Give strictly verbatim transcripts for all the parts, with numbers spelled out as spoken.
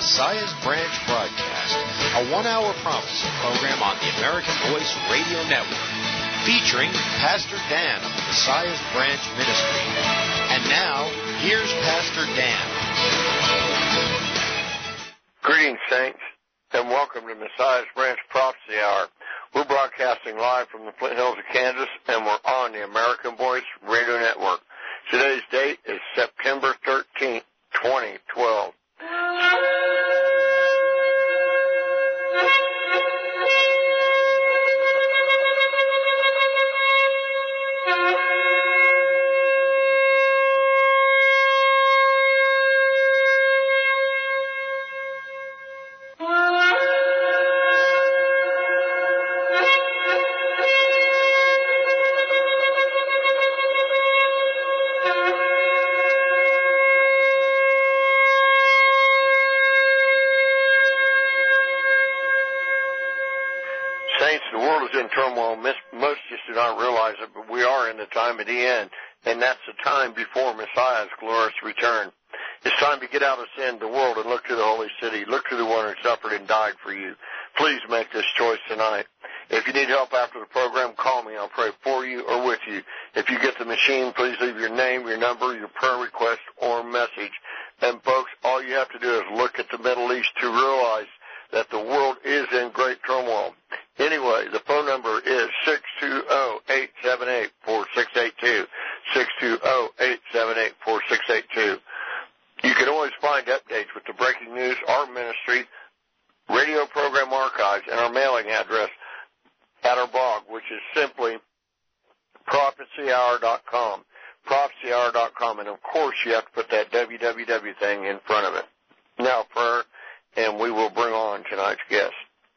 Messiah's Branch broadcast, a one-hour prophecy program on the American Voice Radio Network, featuring Pastor Dan of the Messiah's Branch Ministry. And now, here's Pastor Dan. Greetings, saints, and welcome to Messiah's Branch Prophecy Hour. We're broadcasting live from the Flint Hills of Kansas, and we're on the American Voice Radio Network. Today's date is September thirteenth, twenty twelve. The world is in turmoil. Most just do not realize it, but we are in the time of the end, and that's the time before Messiah's glorious return. It's time to get out of sin, the world, and look to the holy city. Look to the one who suffered and died for you. Please make this choice tonight. If you need help after the program, call me. I'll pray for you or with you. If you get the machine, please leave your name, your number, your prayer request, or message. And, folks, all you have to do is look at the Middle East to realize that the world is in great turmoil. Anyway, the phone number is six two zero, eight seven eight, four six eight two, six two zero, eight seven eight, four six eight two. You can always find updates with the breaking news, our ministry, radio program archives, and our mailing address at our blog, which is simply prophecy hour dot com, prophecy hour dot com. And, of course, you have to put that W W W thing in front of it. Now, prayer, and we will bring on tonight's guest.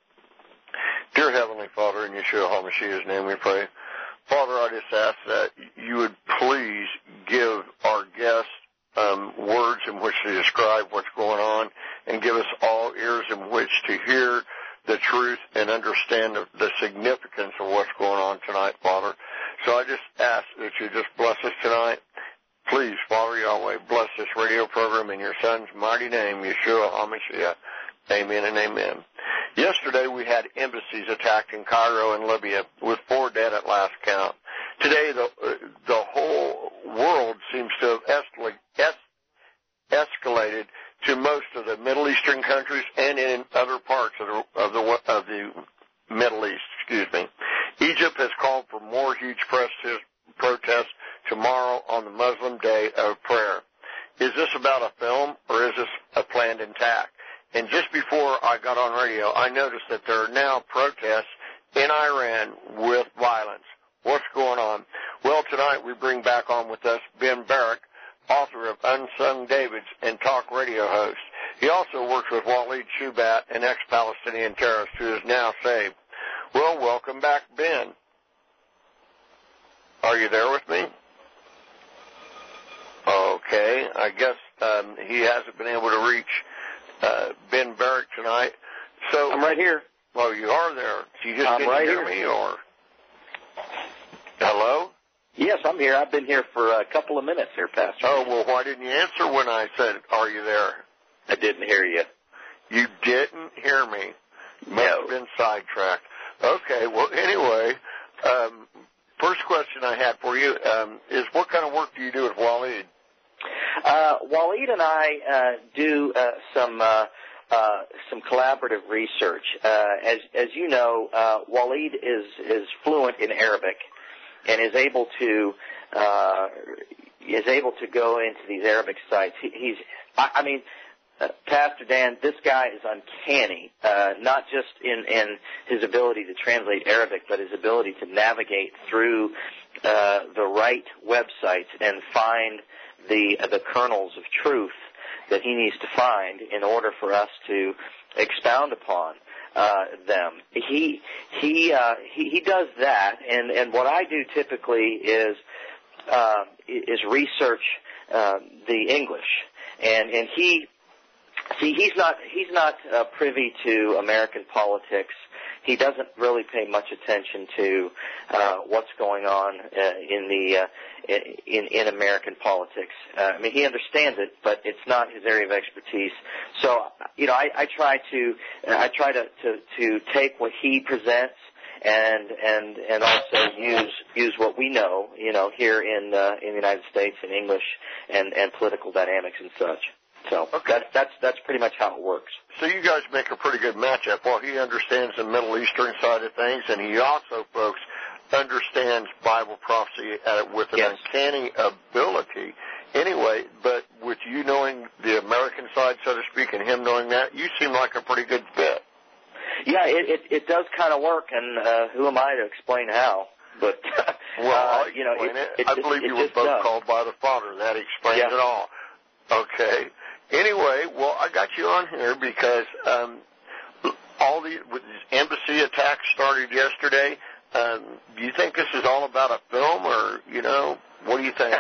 Dear Heavenly Father, in Yeshua HaMashiach's name we pray. Father, I just ask that you would please give our guests um, words in which to describe what's going on and give us all ears in which to hear the truth and understand the, the significance of what's going on tonight, Father. So I just ask that you just bless us tonight. Please, Father Yahweh, bless this radio program in your Son's mighty name, Yeshua HaMashiach. Amen and amen. Yesterday we had embassies attacked in Cairo and Libya, with four dead at last count. Today the the whole world seems to have es- escalated to most of the Middle Eastern countries and in other parts of the of the of the Middle East. Excuse me. Egypt has called for more huge protests tomorrow on the Muslim Day of Prayer. Is this about a film or is this a planned attack? And just before I got on radio, I noticed that there are now protests in Iran with violence. What's going on? Well, tonight we bring back on with us Ben Barrack, author of Unsung Davids and talk radio host. He also works with Waleed Shoebat, an ex-Palestinian terrorist who is now saved. Well, welcome back, Ben. Are you there with me? Okay, I guess um, he hasn't been able to reach Uh, Ben Barrack tonight. So I'm right here. Well, you are there. So you just I'm didn't right hear here. me, or hello? Yes, I'm here. I've been here for a couple of minutes here, Pastor. Oh, well, why didn't you answer when I said, "Are you there?" I didn't hear you. You didn't hear me. Must No. have been sidetracked. Okay. Well, anyway, um, first question I had for you um, is, what kind of work do you do with Waleed? Uh, Waleed and I uh, do uh, some uh, uh, some collaborative research. Uh, as as you know, uh, Waleed is is fluent in Arabic and is able to uh, is able to go into these Arabic sites. He, he's I, I mean. Uh, Pastor Dan, this guy is uncanny, uh, not just in, in his ability to translate Arabic, but his ability to navigate through uh, the right websites and find the uh, the kernels of truth that he needs to find in order for us to expound upon uh, them. He he uh, he he does that, and and what I do typically is uh, is research uh, the English, and and he. See, he's not he's not uh, privy to American politics. He he doesn't really pay much attention to uh, what's going on uh, in the uh, in in American politics. Uh, I mean, he understands it, but it's not his area of expertise. So, you know, I, I try to I try to, to to take what he presents and and and also use use what we know, you know, here in uh, in the United States in English and and political dynamics and such. So okay. that's that's that's pretty much how it works. So you guys make a pretty good matchup. Well, he understands the Middle Eastern side of things, and he also, folks, understands Bible prophecy at, with an yes. uncanny ability. Anyway, but with you knowing the American side, so to speak, and him knowing that, you seem like a pretty good fit. Yeah, it it, it does kind of work, and uh, who am I to explain how? But well, uh, I'll you know, explain it, it. it, I believe it, you it were both does. called by the Father. That explains yeah. it all. Okay. Anyway, well, I got you on here because um, all the with these embassy attacks started yesterday. Um, do you think this is all about a film, or you know, what do you think?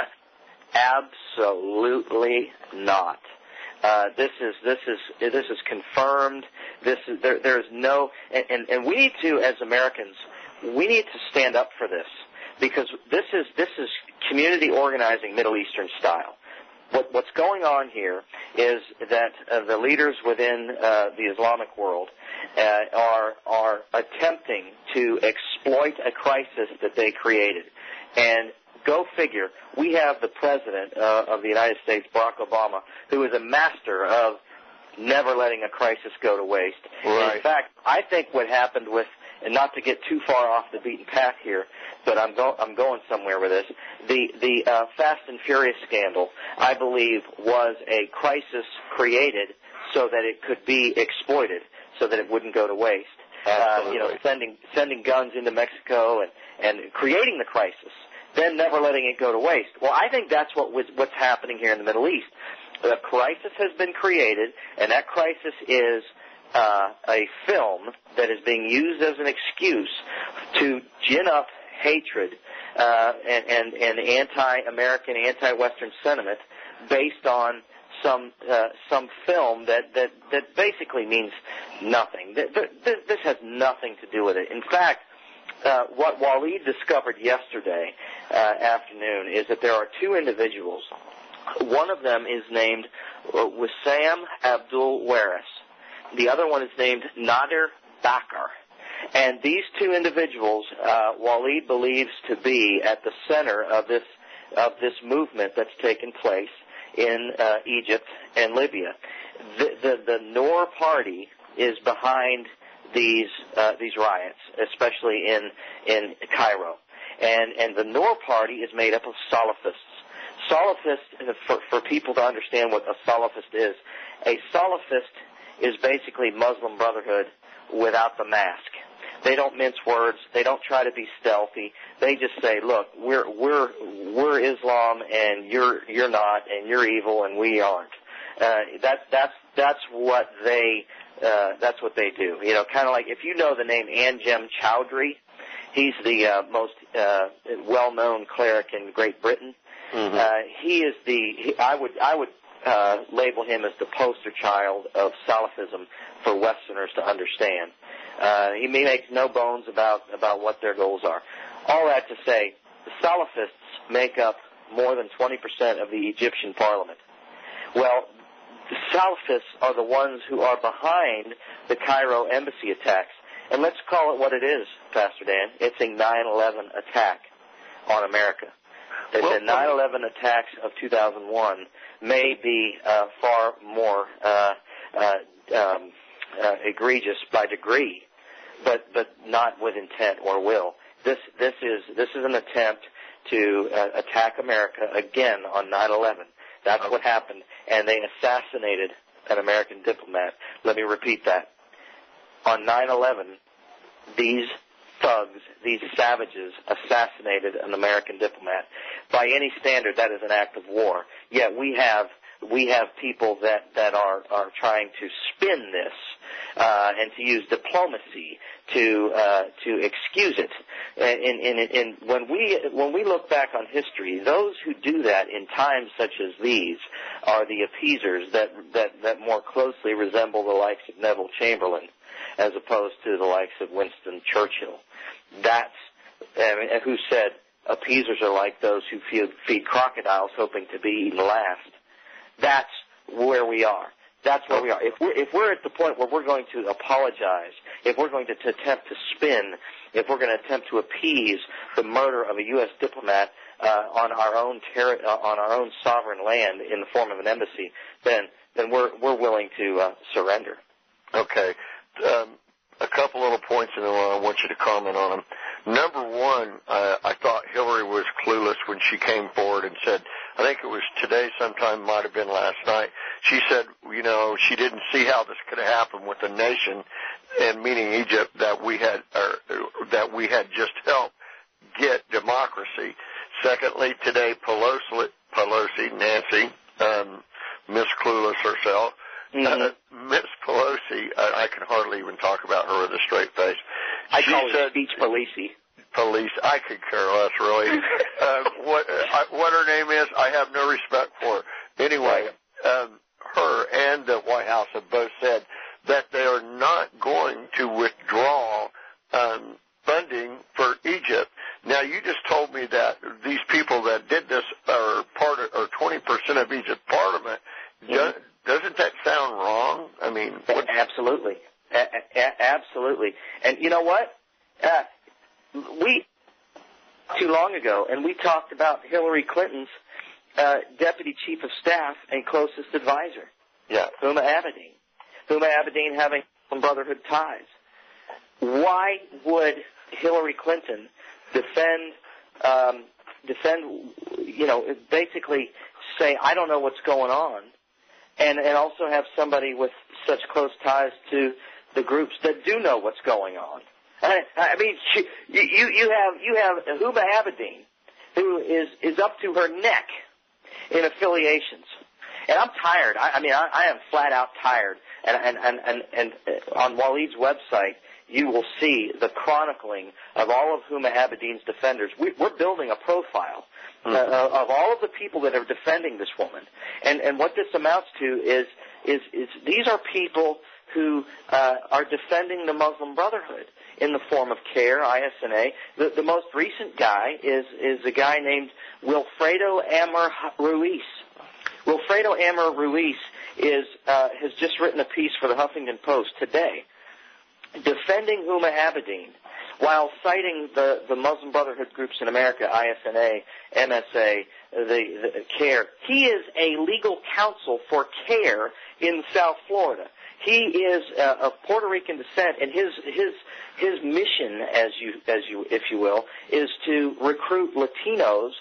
Absolutely not. Uh, this is this is this is confirmed. This is there. There is no, and, and, and we need to, as Americans, we need to stand up for this because this is this is community organizing Middle Eastern style. What, what's going on here is that uh, the leaders within uh, the Islamic world uh, are are attempting to exploit a crisis that they created. And go figure, we have the president uh, of the United States, Barack Obama, who is a master of never letting a crisis go to waste. Right. In fact, I think what happened with, and not to get too far off the beaten path here, but I'm, go, I'm going somewhere with this, the, the uh, Fast and Furious scandal, I believe, was a crisis created so that it could be exploited, so that it wouldn't go to waste. Uh, you know, sending sending guns into Mexico and, and creating the crisis, then never letting it go to waste. Well, I think that's what was, what's happening here in the Middle East. The crisis has been created, and that crisis is uh, a film that is being used as an excuse to gin up hatred uh, and, and, and anti-American, anti-Western sentiment based on some uh, some film that, that, that basically means nothing. This has nothing to do with it. In fact, uh, what Waleed discovered yesterday uh, afternoon is that there are two individuals. One of them is named uh, Wissam Abdul Waris. The other one is named Nadir Bakr. And these two individuals, uh, Waleed believes to be at the center of this of this movement that's taken place in uh, Egypt and Libya. The, the, the Noor party is behind these uh, these riots, especially in in Cairo. And and the Noor party is made up of Salafists. Salafist, for, for people to understand what a Salafist is, a Salafist is basically Muslim Brotherhood without the mask. They don't mince words. They don't try to be stealthy. They just say, "Look, we're we're we're Islam, and you're you're not, and you're evil, and we aren't." Uh, that that's that's what they uh, that's what they do. You know, kind of like if you know the name Anjem Choudhury, he's the uh, most uh, well-known cleric in Great Britain. Mm-hmm. Uh, he is the he, I would I would uh, label him as the poster child of Salafism for Westerners to understand. Uh, he makes no bones about about what their goals are. All that to say, the Salafists make up more than twenty percent of the Egyptian parliament. Well, the Salafists are the ones who are behind the Cairo embassy attacks. And let's call it what it is, Pastor Dan. It's a nine eleven attack on America. The well, nine eleven attacks of two thousand one may be uh, far more uh, uh, um, uh, egregious by degree, but but not with intent or will. This this is this is an attempt to uh, attack America again on nine eleven. That's okay. What happened, and they assassinated an American diplomat. Let me repeat that. On nine eleven, these thugs, these savages, assassinated an American diplomat. By any standard, that is an act of war. Yet we have we have people that, that are, are trying to spin this uh, and to use diplomacy to uh, to excuse it. And, and, and when we when we look back on history, those who do that in times such as these are the appeasers that that, that more closely resemble the likes of Neville Chamberlain. as opposed to the likes of Winston Churchill. That's I mean, who said appeasers are like those who feed, feed crocodiles hoping to be eaten last. That's where we are. That's where we are. If we're, if we're at the point where we're going to apologize, if we're going to, to attempt to spin, if we're going to attempt to appease the murder of a U S diplomat uh, on our own ter- uh, on our own sovereign land in the form of an embassy, then then we're we're willing to uh, surrender. Okay. Um, a couple little points, and then I want you to comment on them. Number one, uh, I thought Hillary was clueless when she came forward and said, I think it was today sometime, might have been last night, she said, you know, she didn't see how this could happen with a nation, and meaning Egypt, that we had, or, that we had just helped get democracy. Secondly, today, Pelosi, Pelosi Nancy, um, Miss Clueless herself, Mm-hmm. uh, Miss Pelosi, I, I can hardly even talk about her with a straight face. I she call her said, speech police. Police, I could care less, really. uh, what, uh, what her name is, I have no respect for her. Anyway, um, her and the White House have both said that they are not going to withdraw um, funding for Egypt. Now, you just told me that these people that did this are part of, or twenty percent of Egypt's parliament. Mm-hmm. Doesn't that sound wrong? I mean, what? Absolutely, a- a- absolutely. And you know what? Uh, we too long ago, and we talked about Hillary Clinton's uh, deputy chief of staff and closest advisor, yeah, Huma Abedin. Huma Abedin having some brotherhood ties. Why would Hillary Clinton defend, um, defend, you know, basically say, I don't know what's going on, and, and also have somebody with such close ties to the groups that do know what's going on? I, I mean, she, you, you have, you have Huma Abedin, who is, is up to her neck in affiliations. And I'm tired. I, I mean, I, I am flat out tired. And, and, and, and, and on Waleed's website, you will see the chronicling of all of Huma Abedin's defenders. We, we're building a profile mm-hmm. uh, of all of the people that are defending this woman. And, and what this amounts to is, is, is these are people who uh, are defending the Muslim Brotherhood in the form of CARE, I S N A. The, the most recent guy is, is a guy named Wilfredo Amer Ruiz. Wilfredo Amer Ruiz is, uh, has just written a piece for the Huffington Post today defending Huma Abedin while citing the, the Muslim Brotherhood groups in America, I S N A, M S A, the, the CARE. He is a legal counsel for CARE in South Florida. He is uh, of Puerto Rican descent, and his his his mission, as you as you if you will, is to recruit Latinos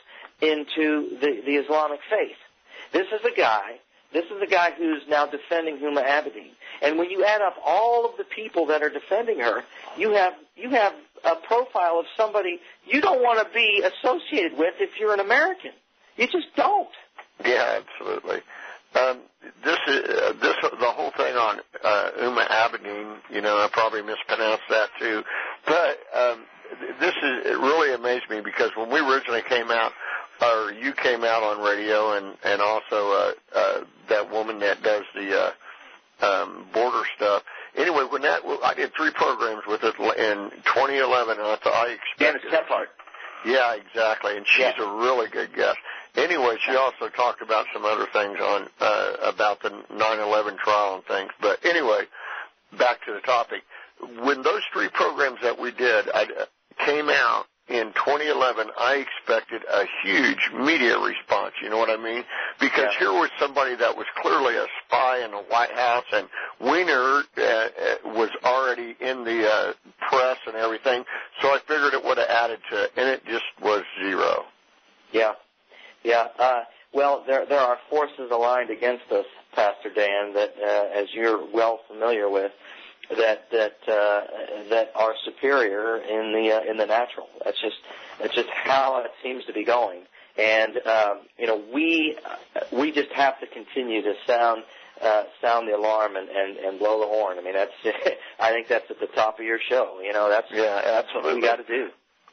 into the, the Islamic faith. This is a guy. This is a guy who's now defending Huma Abedin. And when you add up all of the people that are defending her, you have you have a profile of somebody you don't want to be associated with if you're an American. You just don't. Yeah, absolutely. Um, this is uh, this the whole thing on uh, Huma Abedin. You know, I probably mispronounced that too, but um, this is it really amazed me because when we originally came out, or you came out on radio, and and also uh, uh, that woman that does the uh, um, border stuff. Anyway, when that I did three programs with it in twenty eleven, and I thought I expected. Janice Kephart. Yeah, exactly, and she's yeah. a really good guest. Anyway, she also talked about some other things on uh, about the nine eleven trial and things. But anyway, back to the topic. When those three programs that we did I, uh, came out in twenty eleven, I expected a huge media response. You know what I mean? Because yeah. here was somebody that was clearly a spy in the White House, and Weiner uh, was already in the uh, press and everything. So I figured it would have added to it, and it just was zero. Yeah. Yeah, uh, well, there there are forces aligned against us, Pastor Dan, that, uh, as you're well familiar with, that that uh, that are superior in the uh, in the natural. That's just that's just how it seems to be going, and um, you know we we just have to continue to sound uh, sound the alarm and, and, and blow the horn. I mean, that's I think that's at the top of your show. You know, that's yeah, that's what we got to do.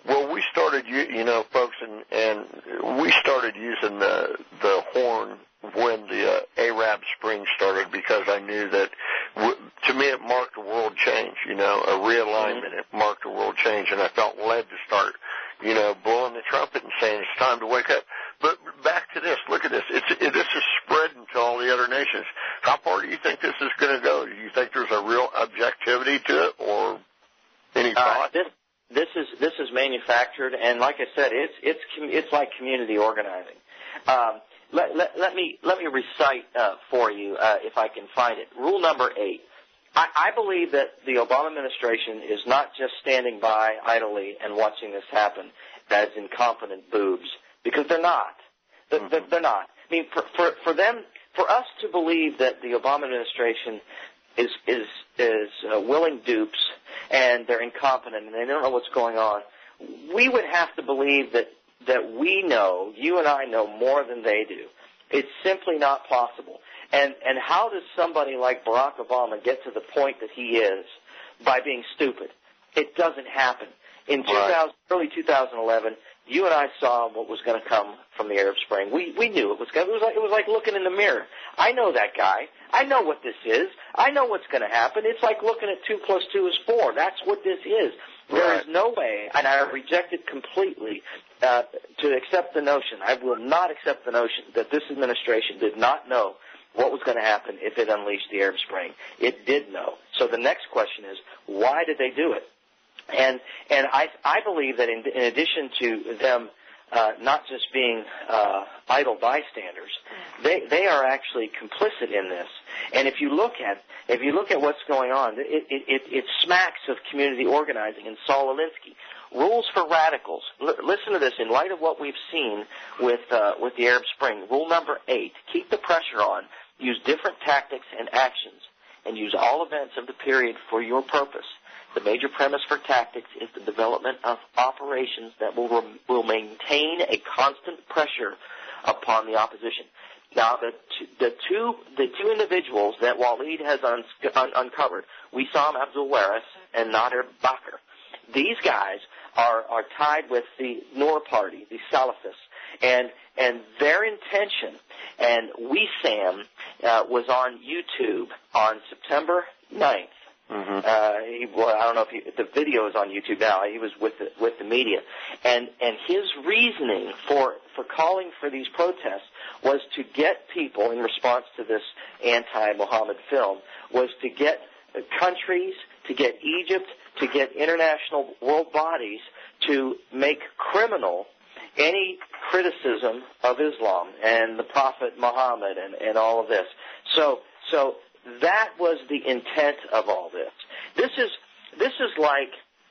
Well, we started, you know, folks, and, and we started using the the horn when the uh, Arab Spring started because I knew that, w- to me, it marked a world change, you know, a realignment. Mm-hmm. It marked a world change, and I felt led to start, you know, blowing the trumpet and saying it's time to wake up. But back to this. Look at this. It's, it, this is spreading to all the other nations. How far do you think this is going to go? Do you think there's a real objectivity to it, or any thought? Uh, this, this is this is manufactured, and like I said, it's it's it's like community organizing. Um, let, let, let me let me recite uh, for you uh, if I can find it. Rule number eight. I, I believe that the Obama administration is not just standing by idly and watching this happen as incompetent boobs, because they're not. They're, mm-hmm. they're not. I mean, for, for for them, for us to believe that the Obama administration is is is uh, willing dupes and they're incompetent and they don't know what's going on, we would have to believe that that we know, you and I know more than they do. It's simply not possible. And and how does somebody like Barack Obama get to the point that he is by being stupid? It doesn't happen. In two thousand, early two thousand eleven, you and I saw what was going to come from the Arab Spring. We we knew it was going. It was like it was like looking in the mirror. I know that guy. I know what this is. I know what's going to happen. It's like looking at two plus two is four. That's what this is. Right. There is no way, and I reject it completely, uh, to accept the notion. I will not accept the notion that this administration did not know what was going to happen if it unleashed the Arab Spring. It did know. So the next question is, why did they do it? And and I I believe that in, in addition to them uh, not just being uh, idle bystanders, they they are actually complicit in this. And if you look at if you look at what's going on, it it, it, it smacks of community organizing and Saul Alinsky. Rules for radicals. L- listen to this. In light of what we've seen with uh, with the Arab Spring, rule number eight: keep the pressure on. Use different tactics and actions, and use all events of the period for your purpose. The major premise for tactics is the development of operations that will rem- will maintain a constant pressure upon the opposition. Now, the t- the two the two individuals that Waleed has un- un- uncovered, Wissam Abdul Waris and Nader Bakr. These guys are are tied with the Noor Party, the Salafists, and and their intention. And Wissam uh, was on YouTube on September ninth. Mm-hmm. Uh, he, well, I don't know if he, the video is on YouTube now. He was with the, with the media, and and his reasoning for for calling for these protests was to get people, in response to this anti-Muhammad film, was to get countries, to get Egypt, to get international world bodies to make criminal any criticism of Islam and the Prophet Muhammad and, and all of this. So so. That was the intent of all this. This is this is like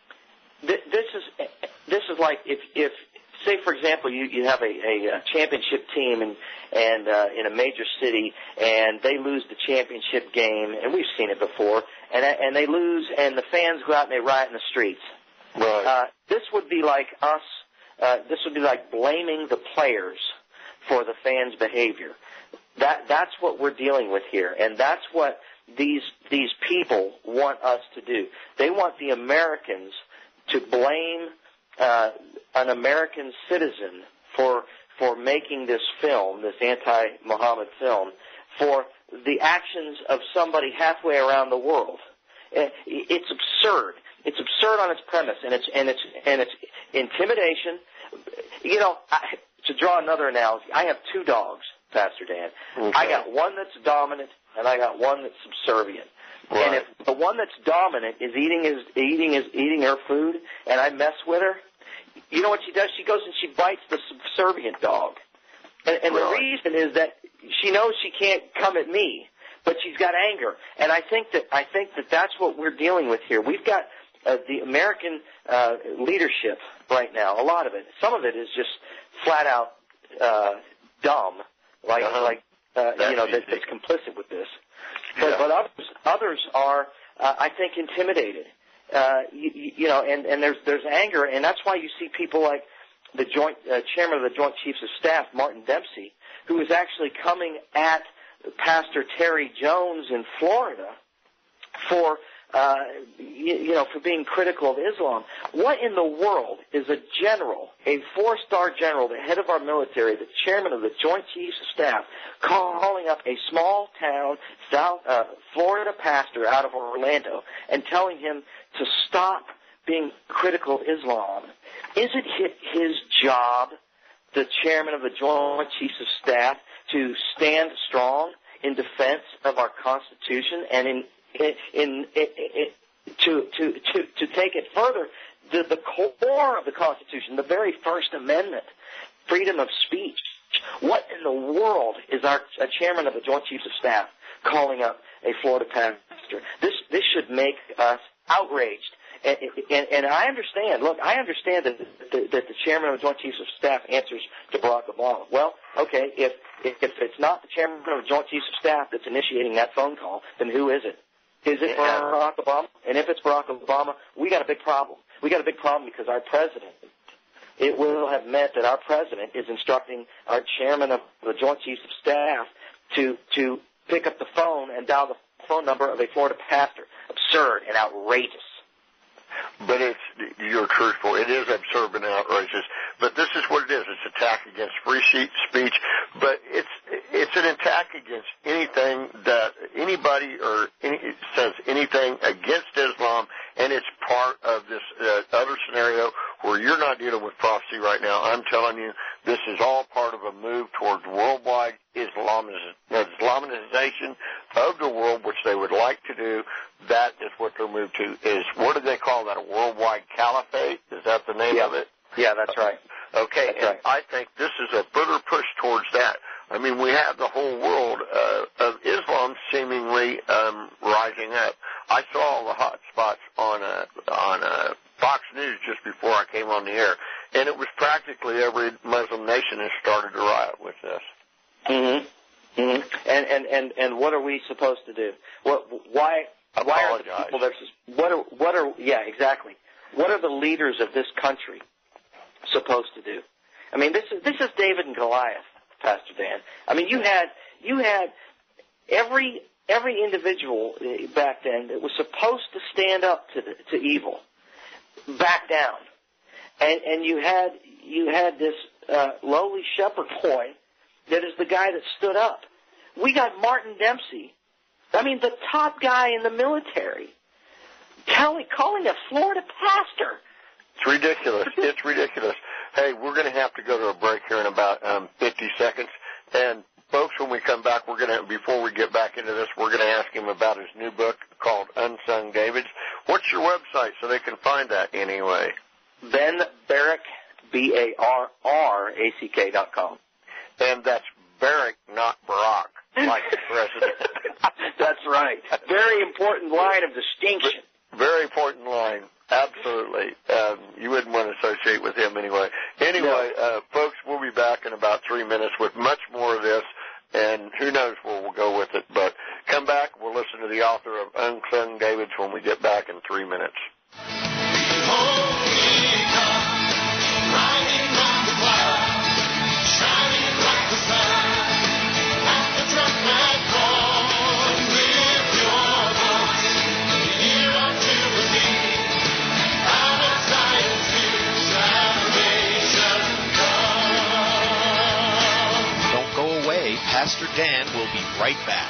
this is this is like if if say for example you, you have a, a championship team and and uh, in a major city and they lose the championship game, and we've seen it before, and and they lose and the fans go out and they riot in the streets. Right. Uh, this would be like us. Uh, this would be like blaming the players for the fans' behavior. That that's what we're dealing with here, and that's what these these people want us to do. They want the Americans to blame uh, an American citizen for for making this film, this anti-Muhammad film, for the actions of somebody halfway around the world. It's absurd. It's absurd on its premise, and it's and it's and it's intimidation. You know, I, to draw another analogy, I have two dogs. Pastor Dan. Okay. I got one that's dominant, and I got one that's subservient. Right. And if the one that's dominant is eating his eating his eating her food, and I mess with her, you know what she does? She goes and she bites the subservient dog. And, and really? The reason is that she knows she can't come at me, but she's got anger. And I think that I think that that's what we're dealing with here. We've got uh, the American uh, leadership right now. A lot of it. Some of it is just flat out uh, dumb. Like, uh-huh. like uh, you know, that, that's complicit with this. But, yeah. but others, others are, uh, I think, intimidated. Uh, you, you know, and, and there's there's anger, and that's why you see people like the joint uh, chairman of the Joint Chiefs of Staff, Martin Dempsey, who is actually coming at Pastor Terry Jones in Florida for uh, you, you know, for being critical of Islam. What in the world is a general, a four-star general, the head of our military, the chairman of the Joint Chiefs of Staff, calling up a small-town South uh, Florida pastor out of Orlando and telling him to stop being critical of Islam? Is it his job, the chairman of the Joint Chiefs of Staff, to stand strong in defense of our Constitution and in in, in, in, in to, to to to take it further, the, the core of the Constitution, the very First Amendment, freedom of speech? What in the world is our a chairman of the Joint Chiefs of Staff calling up a Florida pastor? This this should make us outraged. And, and, and I understand, look, I understand that the, that the chairman of the Joint Chiefs of Staff answers to Barack Obama. Well, okay, if, if it's not the chairman of the Joint Chiefs of Staff that's initiating that phone call, then who is it? Is it yeah. Barack Obama? And if it's Barack Obama, we got a big problem. We got a big problem because our president, it will have meant that our president is instructing our chairman of the Joint Chiefs of Staff to, to pick up the phone and dial the phone number of a Florida pastor. Absurd and outrageous. But it's, you're truthful. It is absurd and outrageous. But this is what it is. It's attack against free speech. But it's it's an attack against anything that anybody or any, says anything against Islam, and it's part of this uh, other scenario where you're not dealing with prophecy right now. I'm telling you, this is all part of a move towards worldwide Islamization of the world, which they would like to do. That is what they're moved to. Is what do they call that? A worldwide caliphate? Is that the name yeah. of it? Yeah, that's right. Okay, that's and right. I think this is a further push towards that. I mean, we have the whole world uh, of Islam seemingly um, rising up. I saw all the hot spots on uh, on uh, Fox News just before I came on the air, and it was practically every Muslim nation has started to riot with this. Mm-hmm. Mm-hmm. And, and and and what are we supposed to do? What? Why? Apologize. Why are the people that what are what are yeah exactly? What are the leaders of this country supposed to do? I mean, this is this is David and Goliath, Pastor Dan. I mean, you had you had every every individual back then that was supposed to stand up to the, to evil, back down, and and you had you had this uh, lowly shepherd boy that is the guy that stood up. We got Martin Dempsey. I mean, the top guy in the military, telling, calling a Florida pastor. It's ridiculous. It's ridiculous. Hey, we're going to have to go to a break here in about um, fifty seconds. And, folks, when we come back, we're going to, before we get back into this, we're going to ask him about his new book called Unsung Davids. What's your website so they can find that anyway? Ben Barrack, B A R R A C K dot com. And that's Barrack, not Barack, like the president. That's right. Very important line of distinction. Very important line. Absolutely. Um, you wouldn't want to associate with him anyway. Anyway, no. uh, folks, we'll be back in about three minutes with much more of this, and who knows where we'll go with it. But come back. We'll listen to the author of Unsung Davids when we get back in three minutes. Pastor Dan will be right back.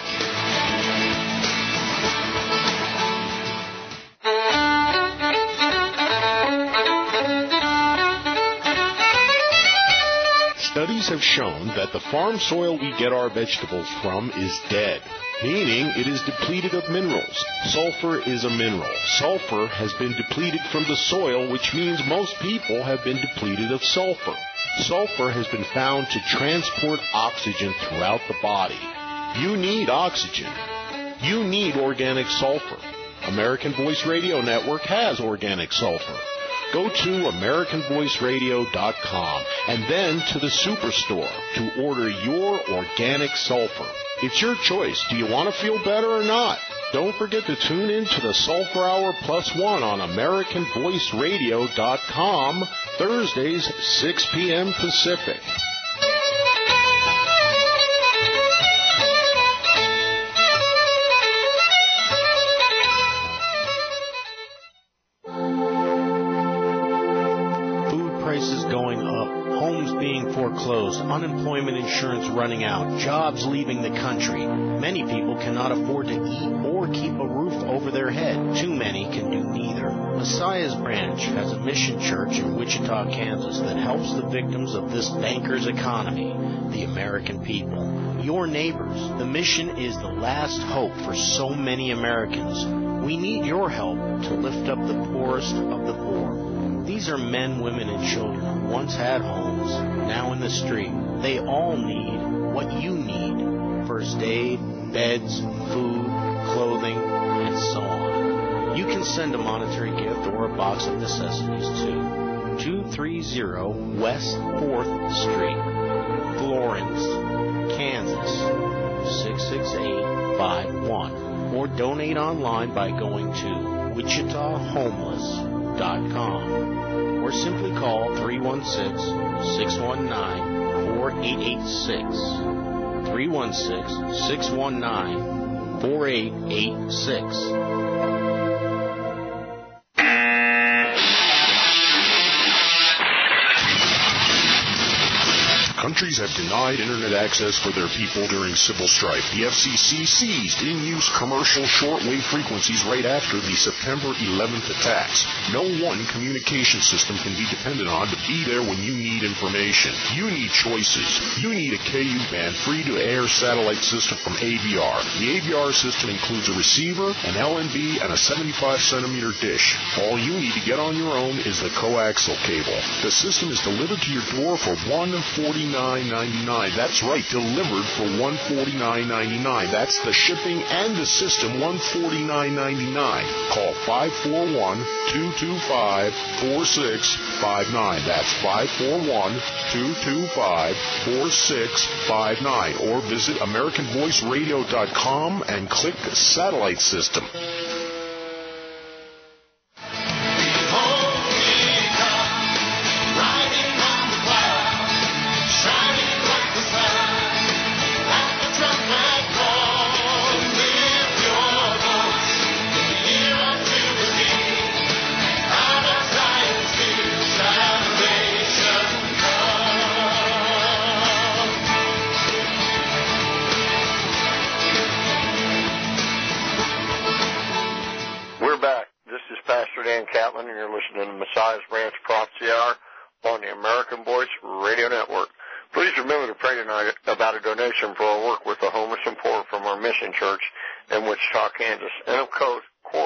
Studies have shown that the farm soil we get our vegetables from is dead, meaning it is depleted of minerals. Sulfur is a mineral. Sulfur has been depleted from the soil, which means most people have been depleted of sulfur. Sulfur has been found to transport oxygen throughout the body. You need oxygen. You need organic sulfur. American Voice Radio Network has organic sulfur. Go to American Voice Radio dot com and then to the Superstore to order your organic sulfur. It's your choice. Do you want to feel better or not? Don't forget to tune in to the Sulfur Hour Plus One on American Voice Radio dot com, Thursdays, six p.m. Pacific. prices going up, homes being foreclosed, unemployment insurance running out, jobs leaving the country. Many people cannot afford to eat or keep a roof over their head. Too many can do neither. Messiah's Branch has a mission church in Wichita, Kansas that helps the victims of this banker's economy, the American people. Your neighbors. The mission is the last hope for so many Americans. We need your help to lift up the poorest of the poor. These are men, women, and children who once had homes, now in the street. They all need what you need. First aid, beds, food, clothing, and so on. You can send a monetary gift or a box of necessities to two thirty West fourth Street, Florence, Kansas, six six eight five one. Or donate online by going to wichita homeless dot com or simply call three one six, six one nine, four eight eight six, three one six, six one nine, four eight eight six. Countries have denied Internet access for their people during civil strife. The F C C seized in-use commercial shortwave frequencies right after the September eleventh attacks. No one communication system can be depended on to be there when you need information. You need choices. You need a K U band free-to-air satellite system from A V R. The A V R system includes a receiver, an L N B, and a seventy-five centimeter dish. All you need to get on your own is the coaxial cable. The system is delivered to your door for one hundred forty-nine ninety-nine. That's right, delivered for one hundred forty-nine ninety-nine. That's the shipping and the system, one hundred forty-nine ninety-nine. Call five four one, two two five, four six five nine. That's five four one, two two five, four six five nine. Or visit american voice radio dot com and click Satellite System. Catlin, and you're listening to Messiah's Branch Prophecy Hour on the American Voice Radio Network. Please remember to pray tonight about a donation for our work with the homeless and poor from our mission church in Wichita, Kansas. And of course,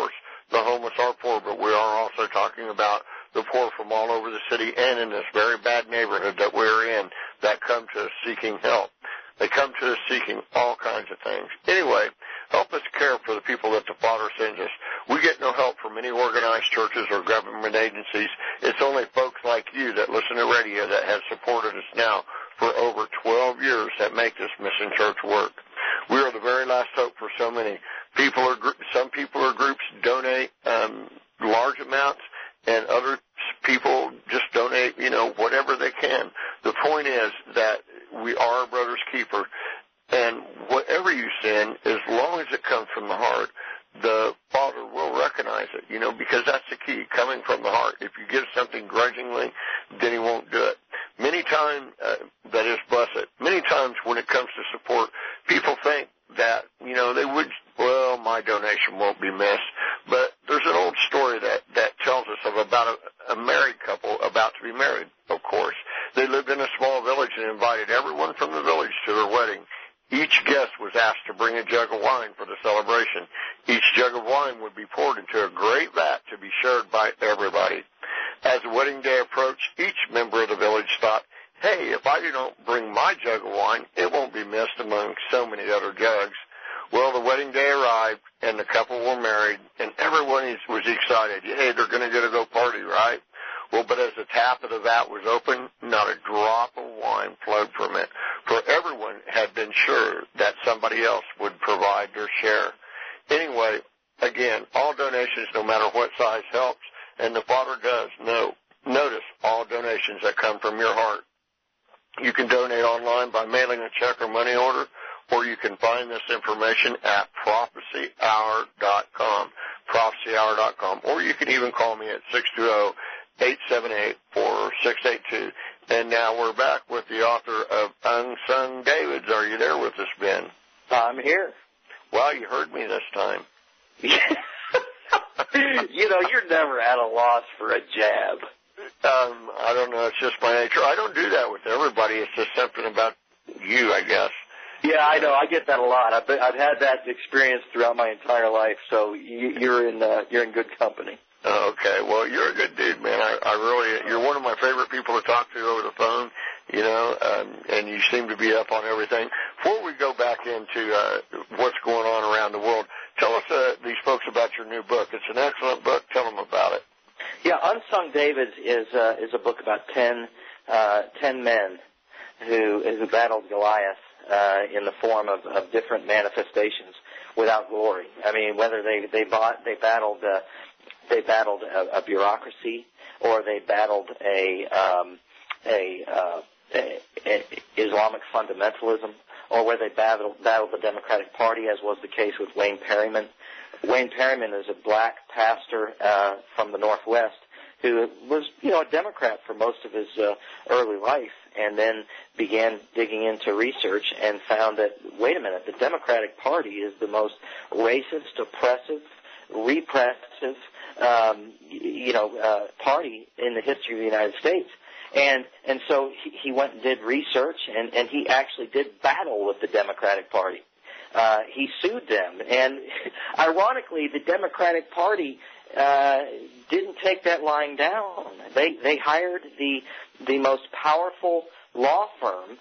the homeless are poor, but we are also talking about the poor from all over the city and in this very bad neighborhood that we're in that come to us seeking help. They come to us seeking all kinds of things. Anyway, help us care for the people that the Father sends us. We get no help from any organized churches or government agencies. It's only folks like you that listen to radio that have supported us now for over twelve years that make this mission church work. We are the very last hope for so many people. Or some people or groups donate um, large amounts, and other people just donate, you know, whatever they can. The point is that we are a brother's keeper, and whatever you send, as long as it comes from the heart, the Father will recognize it, you know, because that's the key, coming from the heart. If you give something grudgingly, then He won't do it. Many times, uh, that is, bless it, many times when it comes to support, people think that, you know, they would, well, my donation won't be missed. But there's an old story that, that tells us of about a, a married couple about to be married, of course. They lived in a small village and invited everyone from the village to their wedding. Each guest was asked to bring a jug of wine for the celebration. Each jug of wine would be poured into a great vat to be shared by everybody. As the wedding day approached, each member of the village thought, hey, if I don't bring my jug of wine, it won't be missed among so many other jugs. Well, the wedding day arrived, and the couple were married, and everyone was excited. Hey, they're going to get to go party, right? Well, but as the tap of the vat was open, not a drop of wine flowed from it, for everyone had been sure that somebody else would provide their share. Anyway, again, all donations, no matter what size, helps, and the Father does. No, notice all donations that come from your heart. You can donate online by mailing a check or money order, or you can find this information at prophecy hour dot com, prophecy hour dot com, or you can even call me at six two zero, eight seven eight, four six eight two. And now we're back with the author of Unsung Davids. Are you there with us, Ben? I'm here. Well, you heard me this time. You know, you're never at a loss for a jab. Um, I don't know. It's just my nature. I don't do that with everybody. It's just something about you, I guess. Yeah, I know. I get that a lot. I've, been, I've had that experience throughout my entire life. So you, you're in uh, you're in good company. Oh, okay. Well, you're a good dude, man. I, I really, you're one of my favorite people to talk to over the phone, you know, um, and you seem to be up on everything. Before we go back into uh, what's going on around the world, tell us, uh, these folks, about your new book. It's an excellent book. Tell them about it. Yeah, Unsung Davids is uh, is a book about ten uh, ten men who who battled Goliath uh, in the form of, of different manifestations without glory. I mean, whether they they bought they battled. Uh, They battled a, a bureaucracy, or they battled a, um, a, uh, a, a Islamic fundamentalism, or where they battled, battled the Democratic Party, as was the case with Wayne Perryman. Wayne Perryman is a black pastor uh, from the Northwest who was, you know, a Democrat for most of his uh, early life, and then began digging into research and found that, wait a minute, the Democratic Party is the most racist, oppressive, repressive, um, you know, uh, party in the history of the United States. And and so he, he went and did research, and, and he actually did battle with the Democratic Party. Uh, he sued them, and ironically, the Democratic Party uh, didn't take that lying down. They they hired the the most powerful law firm.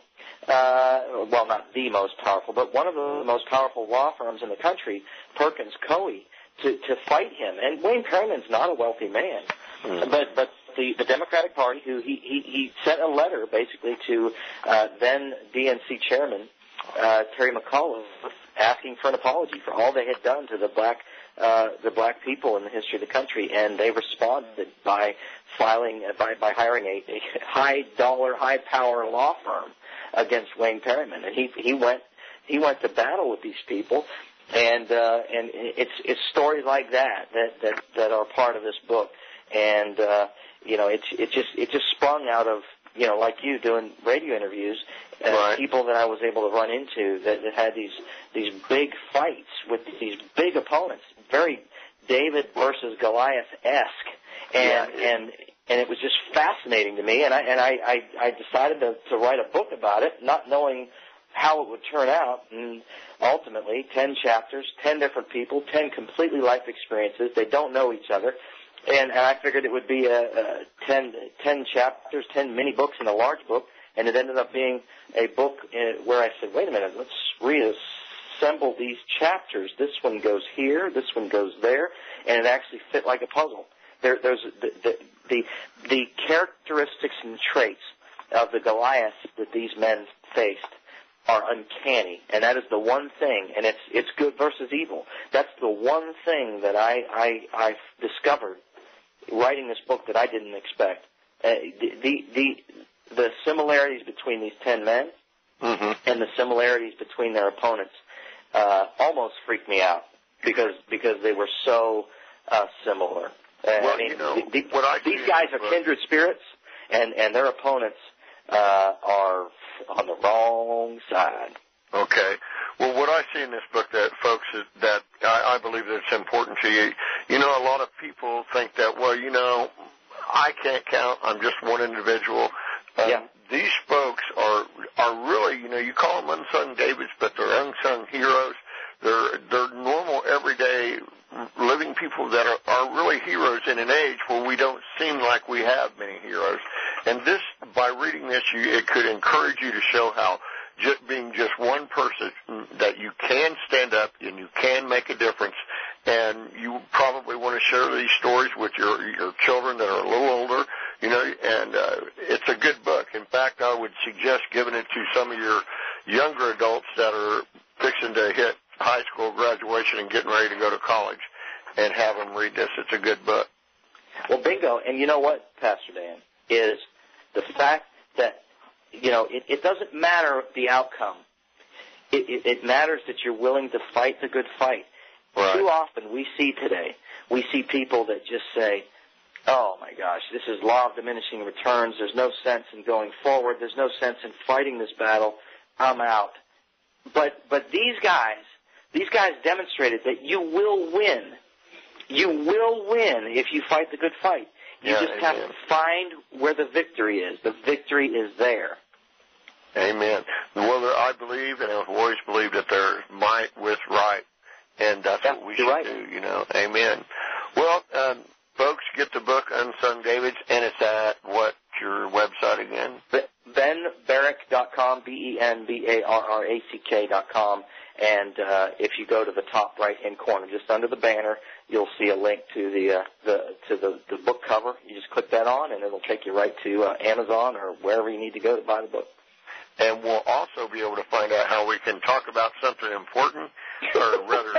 Uh, well, not the most powerful, but one of the most powerful law firms in the country, Perkins Coie, to, to fight him. And Wayne Perryman's not a wealthy man, mm. but but the, the Democratic Party, who he, he, he sent a letter basically to uh, then D N C chairman uh, Terry McAuliffe, asking for an apology for all they had done to the black uh, the black people in the history of the country, and they responded by filing uh, by by hiring a, a high dollar, high power law firm against Wayne Perryman, and he he went he went to battle with these people. And uh, and it's it's stories like that that that that are part of this book, and uh, you know it's it just it just sprung out of, you know, like you doing radio interviews, uh, right. people that I was able to run into that, that had these these big fights with these big opponents, very David versus Goliath-esque, and yeah. and and it was just fascinating to me, and I and I I, I decided to, to write a book about it, not knowing how it would turn out, and ultimately, ten chapters, ten different people, ten completely life experiences. They don't know each other, and, and I figured it would be a, a ten, ten chapters, ten mini books in a large book, and it ended up being a book in, where I said, wait a minute, let's reassemble these chapters. This one goes here, this one goes there, and it actually fit like a puzzle. There, there's the, the, the, the characteristics and traits of the Goliath that these men faced are uncanny, and that is the one thing, and it's it's good versus evil. That's the one thing that I I I discovered writing this book that I didn't expect. Uh, the, the the the similarities between these ten men mm-hmm. and the similarities between their opponents uh, almost freaked me out because because they were so uh, similar. Uh, well, I mean, you know, the, what I these guys are kindred spirits, and and their opponents uh, are on the wrong side. Okay. Well, what I see in this book, that folks, is that I, I believe that it's important to you. You know, a lot of people think that, well, you know, I can't count. I'm just one individual. Um, yeah. These folks are are really, you know, you call them unsung Davids, but they're unsung heroes. They're they're normal, everyday, living people that are, are really heroes in an age where we don't seem like we have many heroes. And this, by reading this, you, it could encourage you to show how just being just one person, that you can stand up and you can make a difference. And you probably want to share these stories with your your children that are a little older, you know. And uh, it's a good book. In fact, I would suggest giving it to some of your younger adults that are fixing to hit high school graduation and getting ready to go to college, and have them read this. It's a good book. Well, bingo. And you know what, Pastor Dan, is the fact that, you know, it, it doesn't matter the outcome. It, it, it matters that you're willing to fight the good fight. Right. Too often we see today, we see people that just say, Oh, my gosh. This is law of diminishing returns. There's no sense in going forward. There's no sense in fighting this battle. I'm out. But but these guys, these guys demonstrated that you will win. You will win if you fight the good fight. You yeah, just amen. have to find where the victory is. The victory is there. Amen. Well, there, I believe and I've always believed that there's might with right, and that's yeah, what we should right. do, you know. Amen. Well, um, folks, get the book, Unsung Davids, and it's at what, your website again? Ben Barrack dot com, B E N B A R R A C K dot com. And uh, if you go to the top right-hand corner, just under the banner, you'll see a link to the uh, the to the, the book cover. You just click that on, and it'll take you right to uh, Amazon or wherever you need to go to buy the book. And we'll also be able to find out how we can talk about something important, or rather,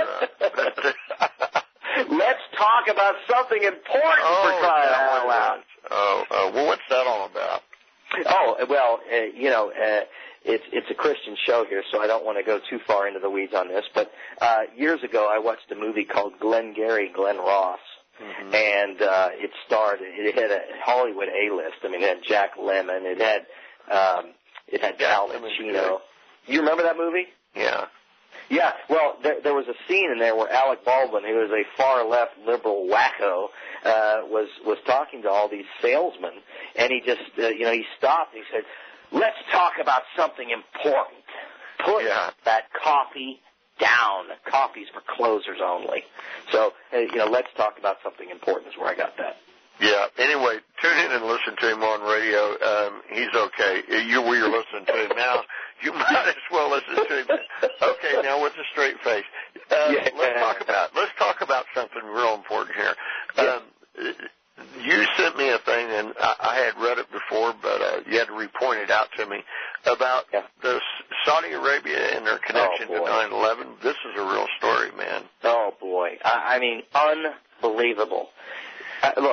uh, let's talk about something important oh, for crying out loud. Oh, uh, well, what's that all about? Oh, well, uh, you know, uh, it's it's a Christian show here, so I don't want to go too far into the weeds on this. But uh, years ago, I watched a movie called Glengarry Glen Ross, mm-hmm. and uh, it starred. It had a Hollywood A-list. I mean, it had Jack Lemmon. It had um, it had Al Pacino. You remember that movie? Yeah. Yeah, well, there, there was a scene in there where Alec Baldwin, who was a far-left liberal wacko, uh, was was talking to all these salesmen, and he just, uh, you know, he stopped and he said, "Let's talk about something important. Put yeah. that coffee down. Coffee's for closers only." So, uh, you know, let's talk about something important is where I got that. Yeah. Anyway, tune in and listen to him on radio. Um, he's okay. You, we are listening to him now. You might as well listen to him. Okay, now with a straight face. Um, yeah. Let's talk about let's talk about something real important here. Um, yeah. You sent me a thing, and I, I had read it before, but uh, you had to re-point it out to me about yeah. the Saudi Arabia and their connection oh, to nine eleven. This is a real story, man. Oh boy, I, I mean, unbelievable. Uh, look.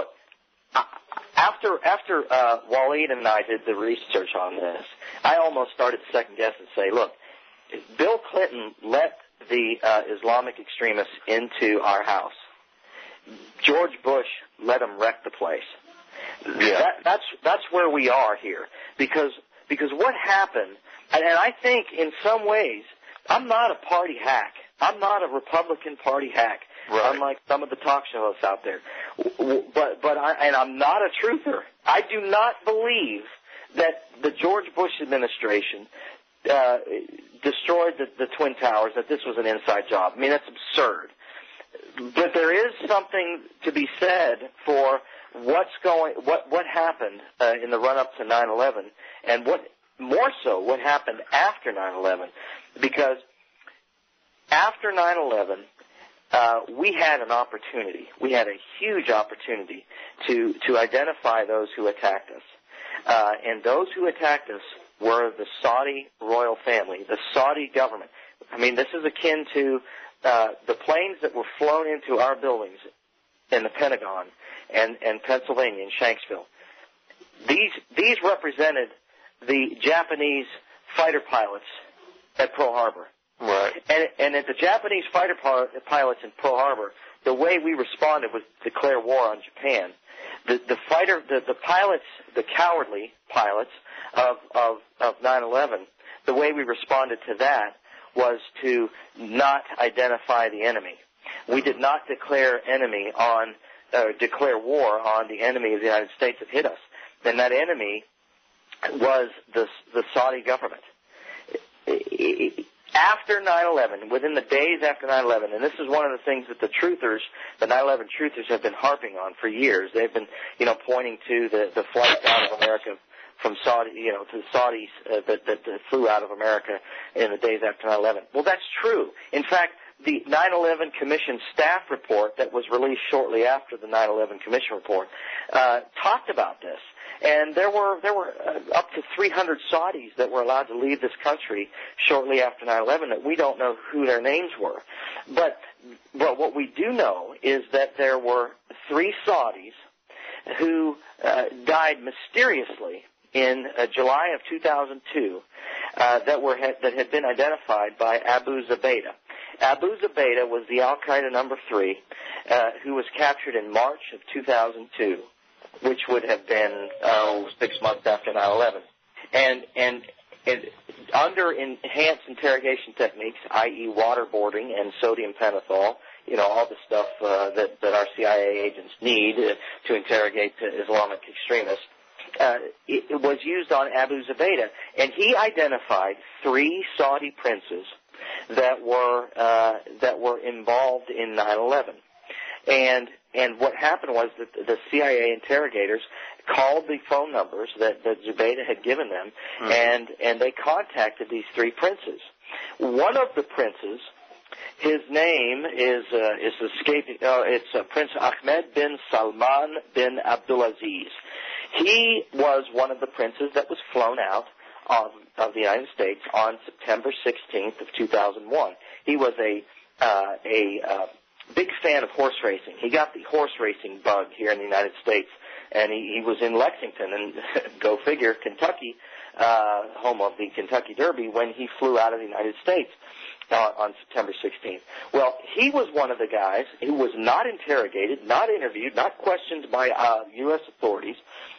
After after uh, Waleed and I did the research on this, I almost started to second guess and say, look, Bill Clinton let the uh, Islamic extremists into our house. George Bush let them wreck the place. Yeah. That, that's that's where we are here because because what happened, and, and I think in some ways I'm not a party hack. I'm not a Republican Party hack. Right. Unlike some of the talk show hosts out there. But, but I, and I'm not a truther. I do not believe that the George Bush administration uh, destroyed the, the Twin Towers, that this was an inside job. I mean, that's absurd. But there is something to be said for what's going, what, what happened uh, in the run-up to nine eleven, and what, more so, what happened after nine eleven. Because after nine eleven, Uh, we had an opportunity. We had a huge opportunity to, to identify those who attacked us. Uh, and those who attacked us were the Saudi royal family, the Saudi government. I mean, this is akin to uh, the planes that were flown into our buildings in the Pentagon and, and Pennsylvania in Shanksville. These, these represented the Japanese fighter pilots at Pearl Harbor. Right. And, and at the Japanese fighter pilots in Pearl Harbor, the way we responded was to declare war on Japan. The, the fighter, the, the pilots, the cowardly pilots of, of, of nine eleven, the way we responded to that was to not identify the enemy. We did not declare enemy on, uh, declare war on the enemy of the United States that hit us. And that enemy was the, the Saudi government. After nine eleven, within the days after nine eleven, and this is one of the things that the truthers, the nine eleven truthers have been harping on for years. They've been, you know, pointing to the, the flights out of America from Saudi, you know, to the Saudis uh, that, that, that flew out of America in the days after nine eleven. Well, that's true. In fact, the nine eleven Commission staff report that was released shortly after the nine eleven Commission report uh, talked about this. And there were there were uh, up to three hundred Saudis that were allowed to leave this country shortly after nine eleven that we don't know who their names were. But, but what we do know is that there were three Saudis who uh, died mysteriously in uh, July of two thousand two uh, that were had, that had been identified by Abu Zubaydah. Abu Zubaydah was the Al-Qaeda number three uh, who was captured in March of two thousand two. which would have been oh, six months after nine eleven. And, and, and under enhanced interrogation techniques, that is waterboarding and sodium pentothal, you know, all the stuff uh, that, that our C I A agents need uh, to interrogate uh, Islamic extremists, uh, it, it was used on Abu Zubaydah. And he identified three Saudi princes that were uh, that were involved in nine eleven. And and what happened was that the C I A interrogators called the phone numbers that, that Zubaydah had given them, mm-hmm. and and they contacted these three princes. One of the princes, his name is uh, is escaping. Uh, it's uh, Prince Ahmed bin Salman bin Abdulaziz. He was one of the princes that was flown out of, of the United States on September sixteenth of two thousand one. He was a uh, a uh, big fan of horse racing. He got the horse racing bug here in the United States, and he, he was in Lexington, and go figure, Kentucky, uh, home of the Kentucky Derby, when he flew out of the United States uh, on September sixteenth. Well, he was one of the guys who was not interrogated, not interviewed, not questioned by uh, U S authorities,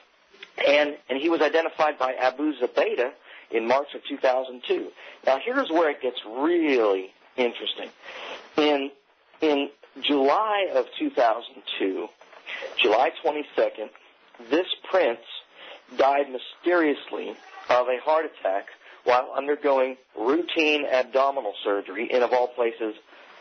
and, and he was identified by Abu Zubaydah in March of two thousand two. Now, here's where it gets really interesting. In In July of two thousand two, July twenty-second, this prince died mysteriously of a heart attack while undergoing routine abdominal surgery in, of all places,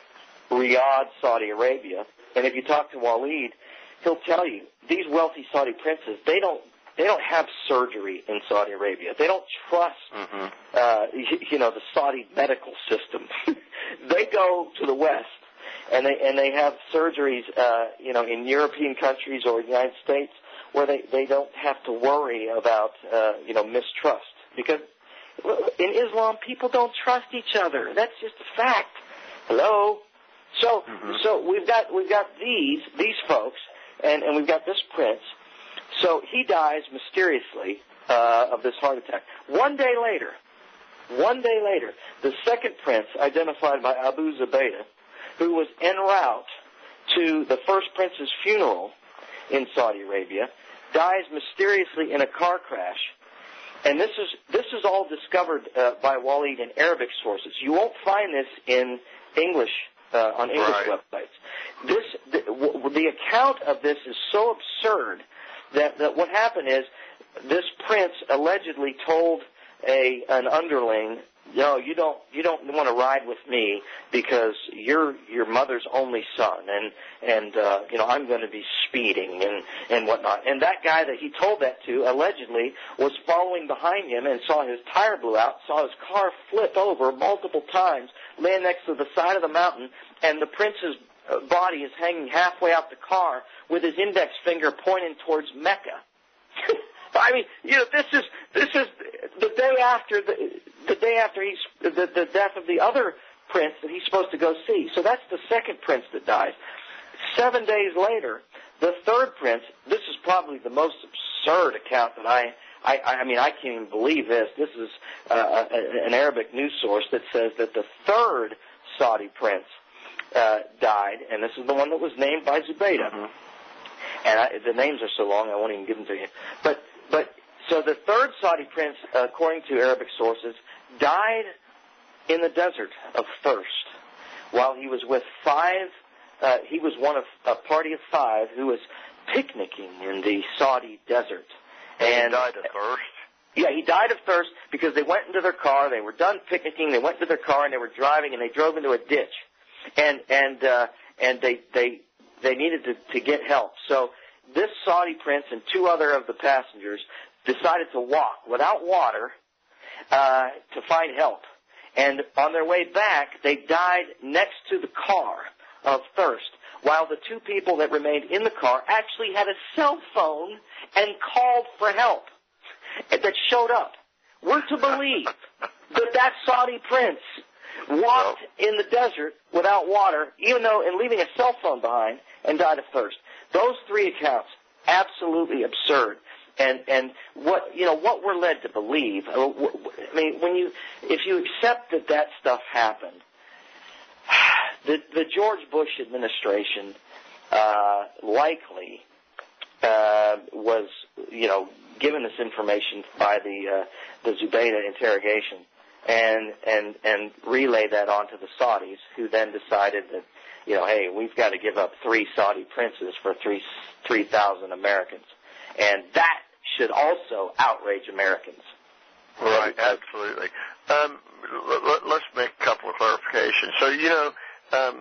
Riyadh, Saudi Arabia. And if you talk to Waleed, he'll tell you, these wealthy Saudi princes, they don't they don't have surgery in Saudi Arabia. They don't trust, mm-hmm. uh, you, you know, the Saudi medical system. They go to the West. And they and they have surgeries, uh, you know, in European countries or the United States where they, they don't have to worry about, uh, you know, mistrust. Because in Islam, people don't trust each other. That's just a fact. Hello. So mm-hmm. so we've got we've got these these folks, and, and we've got this prince. So he dies mysteriously uh, of this heart attack. One day later, one day later, the second prince, identified by Abu Zubaydah, who was en route to the first prince's funeral in Saudi Arabia, dies mysteriously in a car crash. And this is this is all discovered uh, by Waleed in Arabic sources. You won't find this in English uh, on English right. websites. This the, w- the account of this is so absurd that, that what happened is this prince allegedly told a an underling, no, you don't. You don't want to ride with me because you're your mother's only son, and and uh, you know I'm going to be speeding and and whatnot. And that guy that he told that to allegedly was following behind him and saw his tire blew out, saw his car flip over multiple times, land next to the side of the mountain, and the prince's body is hanging halfway out the car with his index finger pointing towards Mecca. I mean, you know, this is this is the day after the the day after he's the, the death of the other prince that he's supposed to go see. So that's the second prince that dies. Seven days later, the third prince. This is probably the most absurd account that I. I, I mean, I can't even believe this. This is uh, an Arabic news source that says that the third Saudi prince uh, died, and this is the one that was named by Zubaydah. Mm-hmm. And I, the names are so long, I won't even give them to you. But But so the third Saudi prince, uh, according to Arabic sources, died in the desert of thirst while he was with five. Uh, he was one of a party of five who was picnicking in the Saudi desert. And he died of thirst. Yeah, he died of thirst because they went into their car. They were done picnicking. They went into their car and they were driving, and they drove into a ditch, and and uh, and they they they needed to, to get help. So this Saudi prince and two other of the passengers decided to walk without water uh, to find help. And on their way back, they died next to the car of thirst, while the two people that remained in the car actually had a cell phone and called for help that showed up. We're to believe that that Saudi prince walked in the desert without water, even though and leaving a cell phone behind, and died of thirst. Those three accounts, absolutely absurd. And and what you know what we're led to believe. I mean, when you if you accept that that stuff happened, the the George Bush administration uh, likely uh, was, you know, given this information by the uh, the Zubaydah interrogation, and and and relayed that on to the Saudis, who then decided that, you know, hey, we've got to give up three Saudi princes for three three thousand Americans, and that should also outrage Americans. Right, absolutely. Um, l- let's make a couple of clarifications. So, you know, um,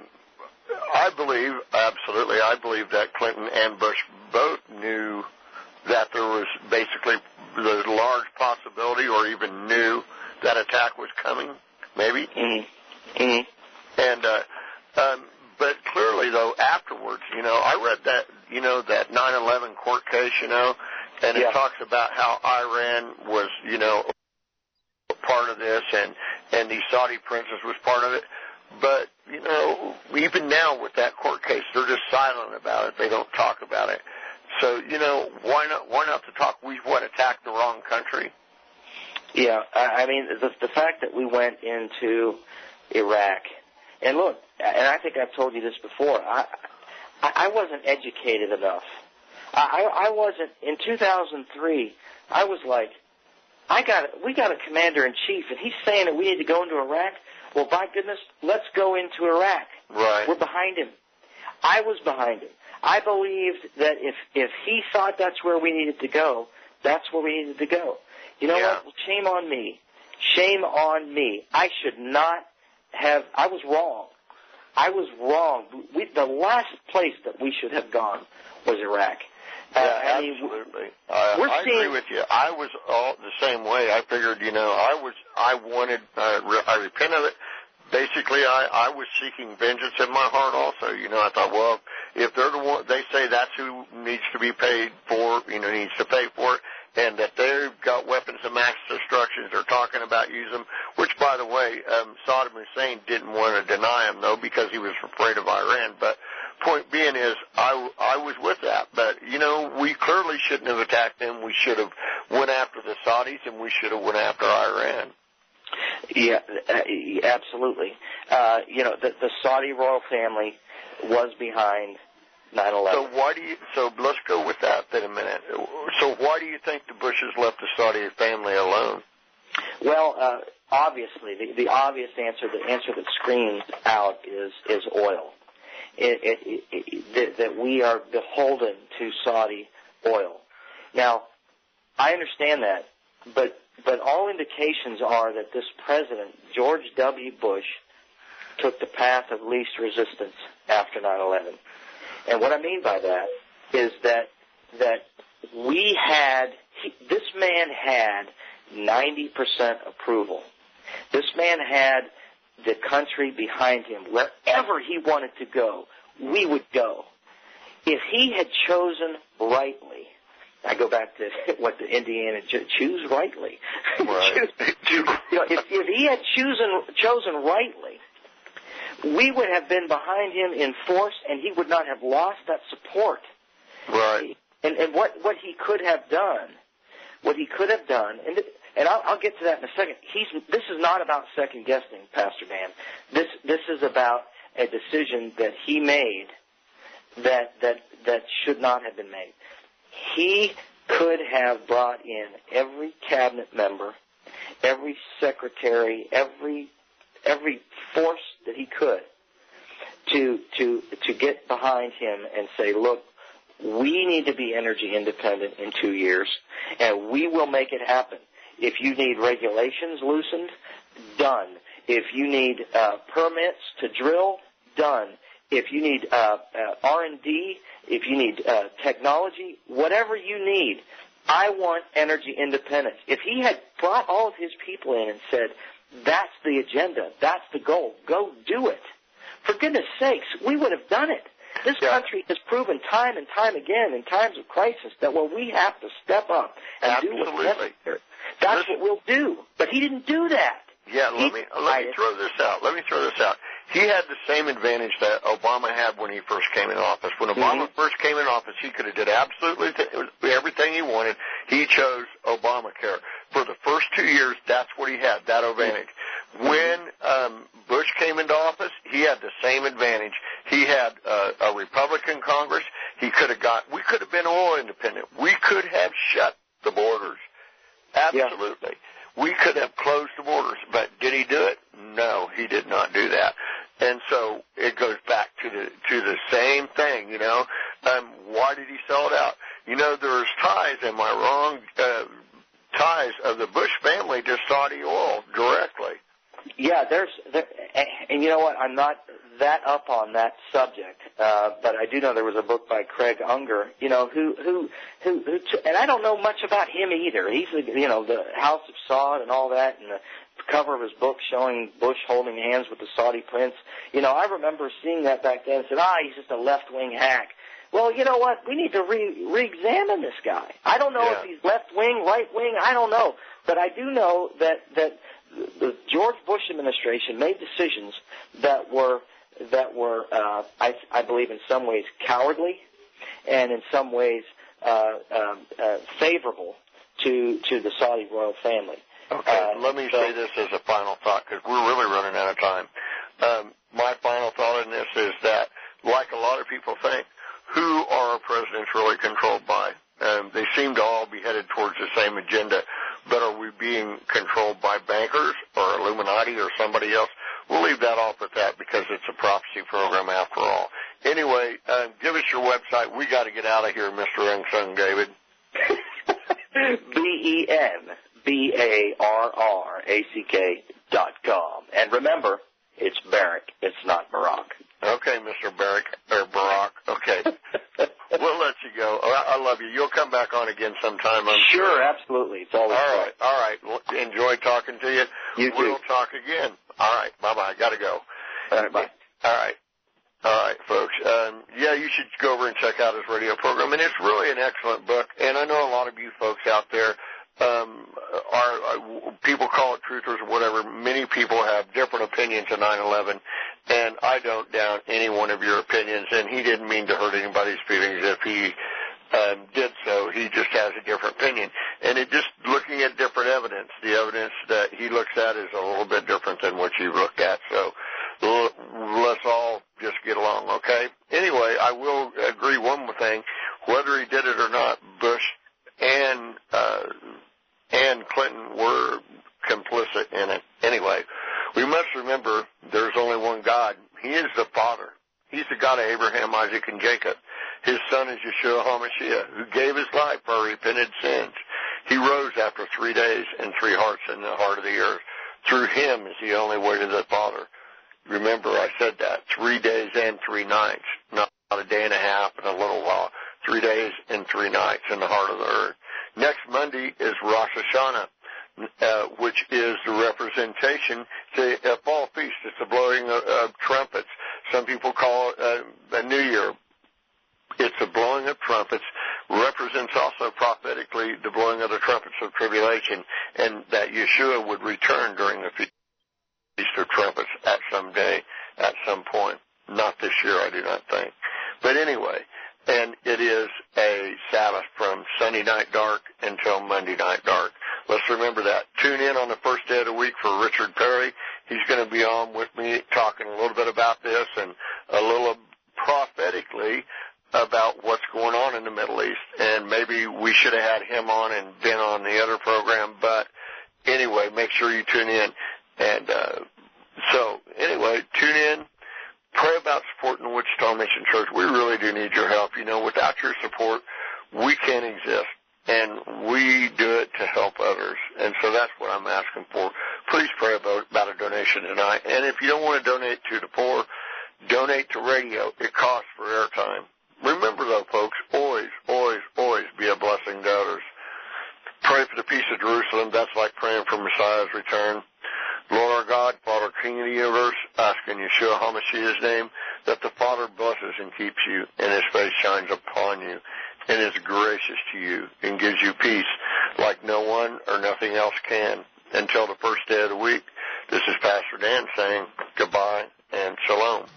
I believe, absolutely, I believe that Clinton and Bush both knew that there was basically the large possibility, or even knew that attack was coming, maybe. Mm-hmm. Mm-hmm. And, uh, um, but clearly, though, afterwards, you know, I read that, you know, that nine eleven court case, you know, and yeah. it talks about how Iran was, you know, part of this, and, and the Saudi princess was part of it. But, you know, even now with that court case, they're just silent about it. They don't talk about it. So, you know, why not, why not to talk? We've, what, attacked the wrong country? Yeah, I mean, the, the fact that we went into Iraq, and look, and I think I've told you this before, I, I wasn't educated enough. I, I wasn't, in two thousand three, I was like, I got, we got a commander-in-chief, and he's saying that we need to go into Iraq. Well, by goodness, let's go into Iraq. Right. We're behind him. I was behind him. I believed that if, if he thought that's where we needed to go, that's where we needed to go. You know yeah. what? Well, shame on me. Shame on me. I should not have, I was wrong. I was wrong. We, the last place that we should have gone was Iraq. Yeah, uh, I mean, absolutely. Uh, we're I seeing, agree with you. I was all the same way. I figured, you know, I was, I wanted, uh, re- I repent of it. Basically, I, I was seeking vengeance in my heart also. You know, I thought, well, if they're the one, they say that's who needs to be paid for, you know, needs to pay for it, and that they've got weapons of mass destruction, they're talking about using them, which, by the way, um, Saddam Hussein didn't want to deny them, though, because he was afraid of Iran. But point being is, I, I was with that. But, you know, we clearly shouldn't have attacked them. We should have went after the Saudis, and we should have went after Iran. Yeah, absolutely. Uh, you know, the, the Saudi royal family was behind nine eleven. So why do you? So let's go with that in a minute. So why do you think the Bushes left the Saudi family alone? Well, uh, obviously, the, the obvious answer, the answer that screams out is is oil. It, it, it, it, that we are beholden to Saudi oil. Now, I understand that, but but all indications are that this president, George W. Bush, took the path of least resistance after nine eleven. And what I mean by that is that that we had, he, this man had ninety percent approval. This man had the country behind him. Wherever he wanted to go, we would go. If he had chosen rightly, I go back to what the Indiana, choose rightly. Right. you know, if, if he had chosen, chosen rightly, we would have been behind him in force, and he would not have lost that support. Right. And, and what, what he could have done, what he could have done, and and I'll, I'll get to that in a second. He's this is not about second guessing, Pastor Dan. This this is about a decision that he made that that that should not have been made. He could have brought in every cabinet member, every secretary, every every force that he could to to to get behind him and say, look, we need to be energy independent in two years, and we will make it happen. If you need regulations loosened, done. If you need uh, permits to drill, done. If you need uh, uh, R and D, if you need uh, technology, whatever you need, I want energy independence. If he had brought all of his people in and said, that's the agenda, that's the goal, go do it, for goodness sakes, we would have done it. This yeah. country has proven time and time again in times of crisis that when we have to step up and Absolutely. do what's necessary, that's Listen. what we'll do. But he didn't do that. Yeah, let he me let me throw this out. Let me throw this out. He had the same advantage that Obama had when he first came in office. When Obama mm-hmm. first came in office, he could have did absolutely th- everything he wanted. He chose Obamacare. For the first two years, that's what he had, that advantage. Mm-hmm. When um, Bush came into office, he had the same advantage. He had uh, a Republican Congress. He could have got, we could have been oil independent. We could have shut the borders. Absolutely. Yeah. We could have closed the borders. But did he do it? No, he did not do that. And so it goes back to the to the same thing, you know. Um, why did he sell it out? You know, there's ties, am I wrong, uh, ties of the Bush family to Saudi oil directly. Yeah, there's, there, and you know what, I'm not that up on that subject, uh, but I do know there was a book by Craig Unger, you know, who, who, who, who t- and I don't know much about him either. He's, you know, the House of Saud and all that, and the cover of his book showing Bush holding hands with the Saudi prince. You know, I remember seeing that back then and said, ah, he's just a left-wing hack. Well, you know what? We need to re- re-examine this guy. I don't know yeah. if he's left-wing, right-wing, I don't know. But I do know that, that the George Bush administration made decisions that were, that were uh, I, I believe in some ways cowardly and in some ways uh, um, uh, favorable to, to the Saudi royal family. Okay, uh, let me so, say this as a final thought, because we're really running out of time. Um, my final thought in this is that, like a lot of people think, who are our presidents really controlled by? Um, they seem to all be headed towards the same agenda, but are we being controlled by bankers or Illuminati or somebody else? We'll leave that off at that because it's a prophecy program after all. Anyway, uh, give us your website. We got to get out of here, Mister Young David. B E N B A R R A C K dot com. And remember, it's Barrick. It's not Barack. Okay, Mister Barrick, or Barack. Okay. We'll let you go. I love you. You'll come back on again sometime, I'm sure. Sure, absolutely. It's always All right, all right. Well, enjoy talking to you. You we'll too. talk again. All right, bye-bye. Got to go. All right, bye. All right. All right, folks. Um, yeah, you should go over and check out his radio program. And it's really an excellent book. And I know a lot of you folks out there, um, are, are people call it truthers or whatever. Many people have different opinions of nine eleven, and I don't doubt any one of your opinions. And he didn't mean to hurt anybody's feelings if he um, did so. He just has a different opinion. And it just looking at different evidence, the evidence that he looks at is a little bit different than what you looked at. So let's all just get along, okay? Anyway, I will agree one more thing. Whether he did it or not, Bush and uh, and Clinton were complicit in it. Anyway, we must remember there's only one God. He is the Father. He's the God of Abraham, Isaac, and Jacob. His son is Yeshua HaMashiach, who gave his life for our repented sins. He rose after three days and three hearts in the heart of the earth. Through him is the only way to the Father. Remember, I said that. Three days and three nights. Not a day and a half and a little while. Three days and three nights in the heart of the earth. Next Monday is Rosh Hashanah, uh, which is the representation. It's a, a fall feast. It's the blowing of, of trumpets. Some people call it uh, a New Year. It's the blowing of trumpets. Represents also prophetically the blowing of the trumpets of tribulation, and that Yeshua would return during the feast. Feast of Trumpets at some day, at some point. Not this year, I do not think. But anyway, and it is a Sabbath from Sunday night dark until Monday night dark. Let's remember that. Tune in on the first day of the week for Richard Perry. He's going to be on with me talking a little bit about this and a little prophetically about what's going on in the Middle East. And maybe we should have had him on and been on the other program. But anyway, make sure you tune in. And uh, so, anyway, tune in. Pray about supporting the Wichita Mission Church. We really do need your help. You know, without your support, we can't exist. And we do it to help others. And so that's what I'm asking for. Please pray about, about a donation tonight. And if you don't want to donate to the poor, donate to radio. It costs for airtime. Remember, though, folks, always, always, always be a blessing to others. Pray for the peace of Jerusalem. That's like praying for Messiah's return. Lord our God, Father, King of the universe, ask in Yeshua HaMashiach's name that the Father blesses and keeps you, and his face shines upon you, and is gracious to you, and gives you peace like no one or nothing else can. Until the first day of the week, this is Pastor Dan saying goodbye and shalom.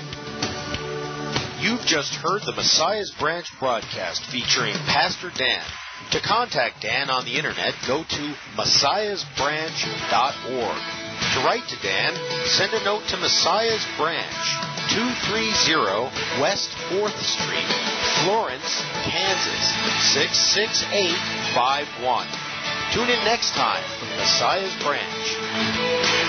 You've just heard the Messiah's Branch broadcast featuring Pastor Dan. To contact Dan on the internet, go to messiahs branch dot org. To write to Dan, send a note to Messiah's Branch, two thirty West fourth Street, Florence, Kansas, six six eight five one. Tune in next time for Messiah's Branch.